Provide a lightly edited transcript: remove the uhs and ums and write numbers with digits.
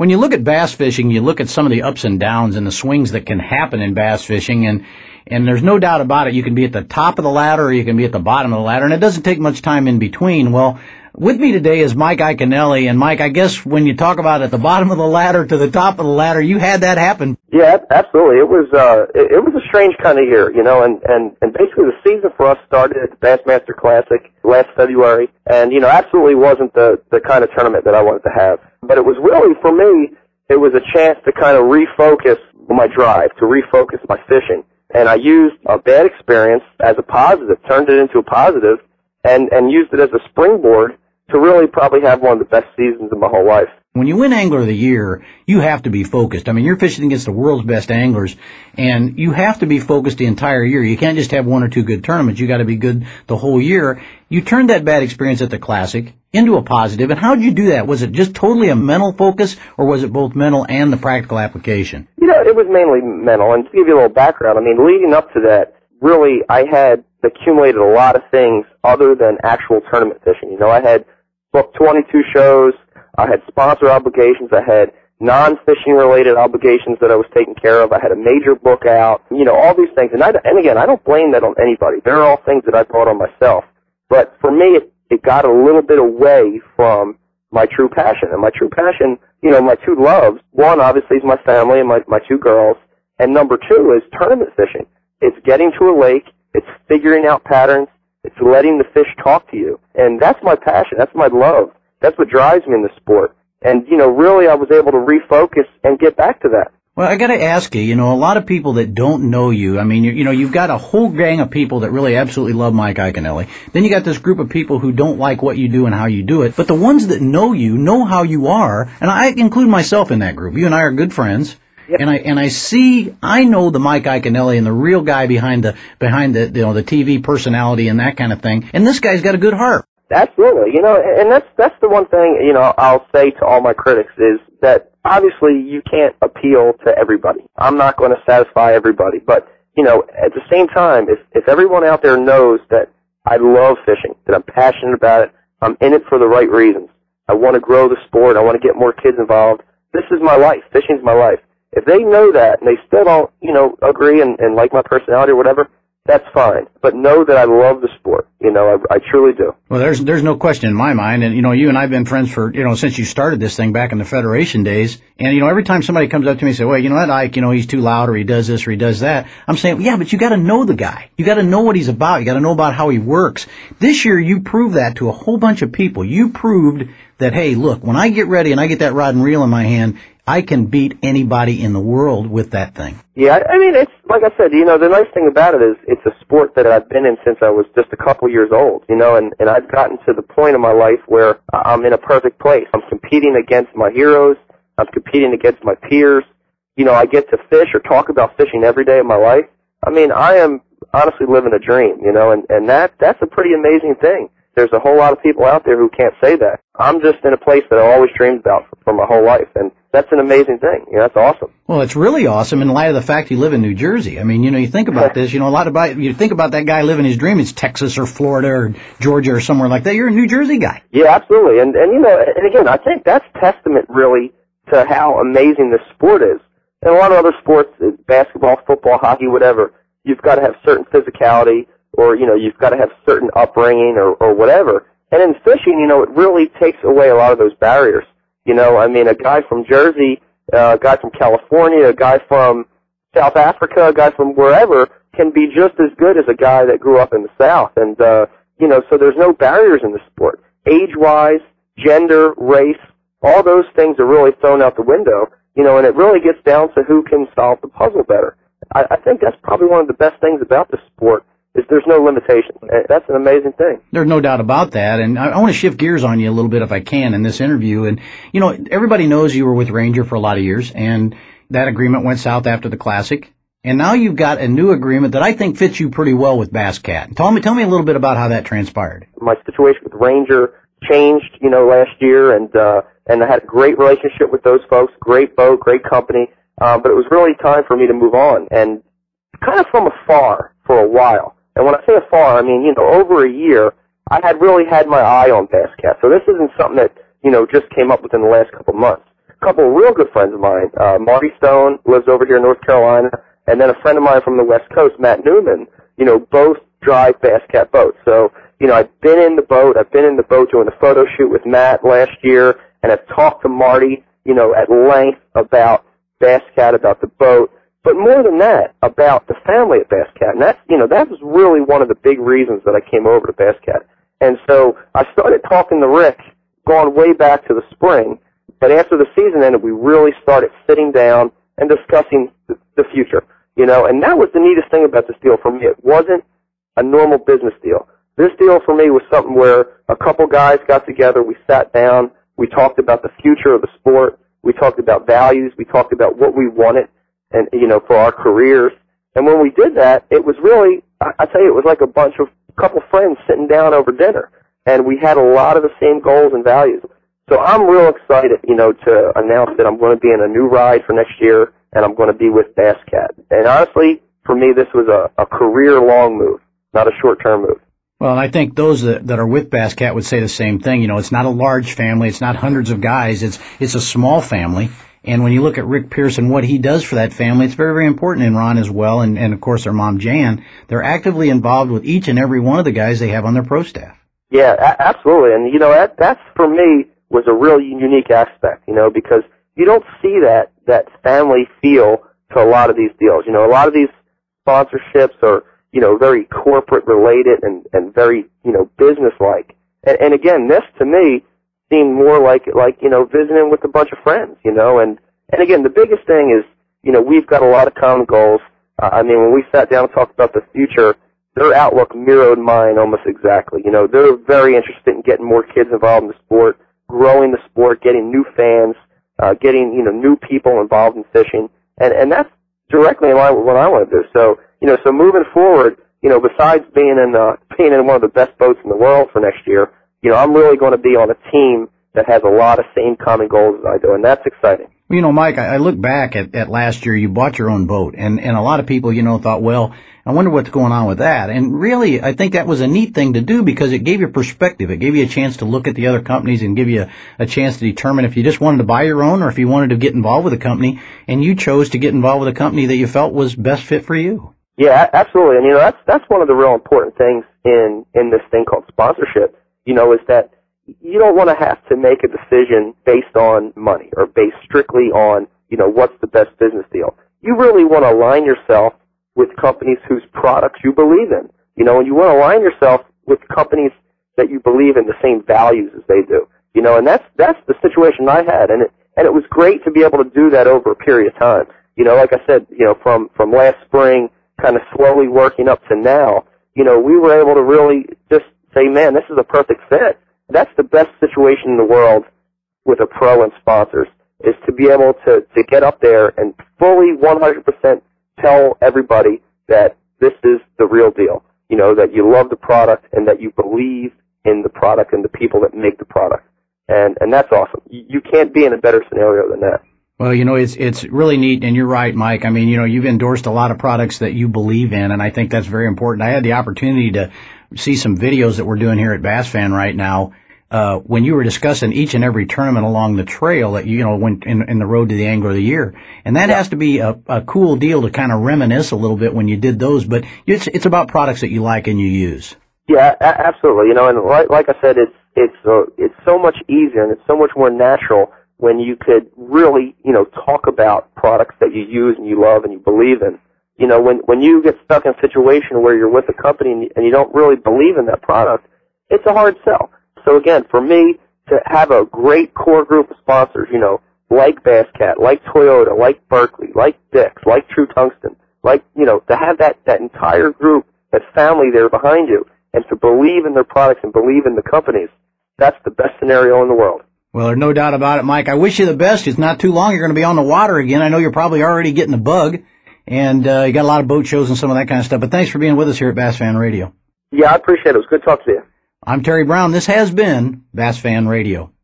When you look at bass fishing, you look at some of the ups and downs and the swings that can happen in bass fishing, and there's no doubt about it. You can be at the top of the ladder or you can be at the bottom of the ladder, and it doesn't take much time in between. Well, with me today is Mike Iaconelli, and Mike, I guess when you talk about at the bottom of the ladder to the top of the ladder, you had that happen. Yeah, absolutely. It was a strange kind of year, you know, and basically the season for us started at the Bassmaster Classic last February, and, you know, absolutely wasn't the kind of tournament that I wanted to have. But it was really, for me, it was a chance to kind of refocus my drive, to refocus my fishing. And I used a bad experience as a positive, turned it into a positive, and used it as a springboard to really probably have one of the best seasons of my whole life. When you win Angler of the Year, you have to be focused. I mean, you're fishing against the world's best anglers, and you have to be focused the entire year. You can't just have one or two good tournaments. You got to be good the whole year. You turned that bad experience at the Classic into a positive, and how did you do that? Was it just totally a mental focus, or was it both mental and the practical application? You know, it was mainly mental, and to give you a little background, I mean, leading up to that, really, I had accumulated a lot of things other than actual tournament fishing. You know, I had booked 22 shows, I had sponsor obligations, I had non-fishing related obligations that I was taking care of, I had a major book out, you know, all these things. And again, I don't blame that on anybody. They're all things that I brought on myself. But for me, it got a little bit away from my true passion. And my true passion, you know, my two loves, one obviously is my family and my two girls, and number two is tournament fishing. It's getting to a lake, it's figuring out patterns, it's letting the fish talk to you. And that's my passion, that's my love. That's what drives me in the sport. And, you know, really I was able to refocus and get back to that. Well, I got to ask you, you know, a lot of people that don't know you, I mean, you know, you've got a whole gang of people that really absolutely love Mike Iaconelli. Then you got this group of people who don't like what you do and how you do it. But the ones that know you know how you are, and I include myself in that group. You and I are good friends. Yep. I know the Mike Iaconelli and the real guy behind the you know, the TV personality and that kind of thing. And this guy's got a good heart. Absolutely. You know, and that's the one thing, you know, I'll say to all my critics is that obviously you can't appeal to everybody. I'm not going to satisfy everybody. But, you know, at the same time, if everyone out there knows that I love fishing, that I'm passionate about it, I'm in it for the right reasons. I want to grow the sport. I want to get more kids involved. This is my life. Fishing's my life. If they know that and they still don't, you know, agree and like my personality or whatever, that's fine. But know that I love the sport. You know, I truly do. Well, there's no question in my mind. And, you know, you and I have been friends for, you know, since you started this thing back in the Federation days. And, you know, every time somebody comes up to me and says, well, you know, that Ike, you know, he's too loud or he does this or he does that. I'm saying, yeah, but you got to know the guy. You got to know what he's about. You got to know about how he works. This year, you proved that to a whole bunch of people. You proved that, hey, look, when I get ready and I get that rod and reel in my hand, I can beat anybody in the world with that thing. Yeah, I mean, it's, like I said, you know, the nice thing about it is it's a sport that I've been in since I was just a couple years old, you know, and I've gotten to the point in my life where I'm in a perfect place. I'm competing against my heroes. I'm competing against my peers. You know, I get to fish or talk about fishing every day of my life. I mean, I am honestly living a dream, you know, and that's a pretty amazing thing. There's a whole lot of people out there who can't say that. I'm just in a place that I always dreamed about for my whole life, and that's an amazing thing. You know, that's awesome. Well, it's really awesome in light of the fact you live in New Jersey. I mean, you know, you think about this, you know, you think about that guy living his dream. It's Texas or Florida or Georgia or somewhere like that. You're a New Jersey guy. Yeah, absolutely. And you know, and again, I think that's testament really to how amazing this sport is. In a lot of other sports, basketball, football, hockey, whatever, you've got to have certain physicality, or, you know, you've got to have certain upbringing or whatever. And in fishing, you know, it really takes away a lot of those barriers. You know, I mean, a guy from Jersey, a guy from California, a guy from South Africa, a guy from wherever can be just as good as a guy that grew up in the South. And, you know, so there's no barriers in the sport. Age-wise, gender, race, all those things are really thrown out the window, you know, and it really gets down to who can solve the puzzle better. I think that's probably one of the best things about the sport, is there's no limitations. That's an amazing thing. There's no doubt about that. And I want to shift gears on you a little bit if I can in this interview. And, you know, everybody knows you were with Ranger for a lot of years, and that agreement went south after the Classic. And now you've got a new agreement that I think fits you pretty well with Bass Cat. Tell me a little bit about how that transpired. My situation with Ranger changed, you know, last year, and I had a great relationship with those folks, great boat, great company. But it was really time for me to move on, and kind of from afar for a while. And when I say afar, I mean, you know, over a year, I had really had my eye on Bass Cat. So this isn't something that, you know, just came up within the last couple of months. couple of real good friends of mine. Marty Stone lives over here in North Carolina, and then a friend of mine from the West Coast, Matt Newman, both drive Bass Cat boats. So, I've been in the boat. I've been in the boat doing a photo shoot with Matt last year, and I've talked to Marty, at length about Bass Cat, about the boat, but more than that, about the family at Bass Cat. And that's, that was really one of the big reasons that I came over to Bass Cat. And so I started talking to Rick, going way back to the spring, but after the season ended, we really started sitting down and discussing the future, and that was the neatest thing about this deal for me. It wasn't a normal business deal. This deal for me was something where a couple guys got together, we sat down, we talked about the future of the sport, we talked about values, we talked about what we wanted, and, for our careers. And when we did that, it was really, I tell you, it was like a couple friends sitting down over dinner. And we had a lot of the same goals and values. So I'm real excited, to announce that I'm going to be in a new ride for next year, and I'm going to be with Bass Cat. And honestly, for me, this was a career-long move, not a short-term move. Well, and I think those that are with Bass Cat would say the same thing. It's not a large family. It's not hundreds of guys. It's a small family. And when you look at Rick Pierce and what he does for that family, it's very, very important. And Ron as well, and of course their mom Jan, they're actively involved with each and every one of the guys they have on their pro staff. Yeah, absolutely. And, that's for me was a real unique aspect, because you don't see that family feel to a lot of these deals. A lot of these sponsorships are, very corporate related and very, business-like. And again, this to me seemed more like, visiting with a bunch of friends, and again, the biggest thing is, we've got a lot of common goals. When we sat down and talked about the future, their outlook mirrored mine almost exactly. They're very interested in getting more kids involved in the sport, growing the sport, getting new fans, getting, new people involved in fishing, and that's directly in line with what I want to do. So, so moving forward, besides being in one of the best boats in the world for next year, I'm really going to be on a team that has a lot of same common goals as I do, and that's exciting. Well, Mike, I look back at last year, you bought your own boat, and a lot of people, thought, well, I wonder what's going on with that. And really, I think that was a neat thing to do because it gave you perspective. It gave you a chance to look at the other companies and give you a chance to determine if you just wanted to buy your own or if you wanted to get involved with a company, and you chose to get involved with a company that you felt was best fit for you. Yeah, absolutely. And, that's one of the real important things in this thing called sponsorship, is that you don't want to have to make a decision based on money or based strictly on, what's the best business deal. You really want to align yourself with companies whose products you believe in, and you want to align yourself with companies that you believe in the same values as they do, and that's the situation I had, and it was great to be able to do that over a period of time. Like I said, from last spring, kind of slowly working up to now, we were able to really just say, man, this is a perfect fit. That's the best situation in the world with a pro and sponsors, is to be able to get up there and fully 100% tell everybody that this is the real deal, that you love the product and that you believe in the product and the people that make the product. And that's awesome. You can't be in a better scenario than that. Well, it's really neat, and you're right, Mike. You've endorsed a lot of products that you believe in, and I think that's very important. I had the opportunity to see some videos that we're doing here at Bass Fan right now, when you were discussing each and every tournament along the trail that went in the road to the Angler of the Year. And that has to be a cool deal to kind of reminisce a little bit when you did those, but it's about products that you like and you use. Yeah, absolutely. And like I said, it's so much easier and it's so much more natural when you could really, talk about products that you use and you love and you believe in. When you get stuck in a situation where you're with a company and you don't really believe in that product, it's a hard sell. So again, for me to have a great core group of sponsors, like Bass Cat, like Toyota, like Berkeley, like Dix, like True Tungsten, to have that entire group, that family there behind you, and to believe in their products and believe in the companies, that's the best scenario in the world. Well, there's no doubt about it, Mike. I wish you the best. It's not too long. You're going to be on the water again. I know you're probably already getting the bug, and you got a lot of boat shows and some of that kind of stuff. But thanks for being with us here at Bass Fan Radio. Yeah, I appreciate it. It was good talking to you. I'm Terry Brown. This has been Bass Fan Radio.